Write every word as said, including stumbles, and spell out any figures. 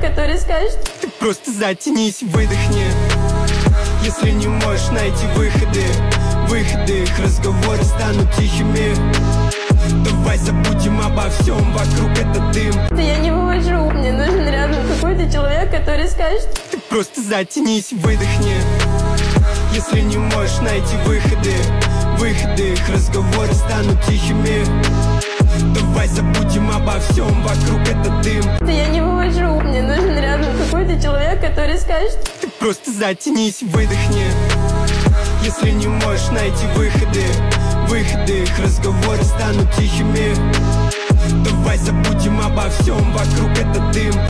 который скажет: ты просто затянись, выдохни. Если не можешь найти выходы, выходы, их разговоры станут тихими. Давай забудем обо всем, вокруг это дым. Да я не вывожу, мне нужен рядом какой-то человек, который скажет: ты просто затянись, выдохни. Если не можешь найти выходы, выходы, их разговоры станут тихими. Давай забудем обо всем, вокруг это дым. Да я не вывожу, мне нужен рядом какой-то человек, который скажет: ты просто затянись, выдохни. Если не можешь найти выходы, выходы, их разговоры станут тихими. Давай забудем обо всем, вокруг это дым.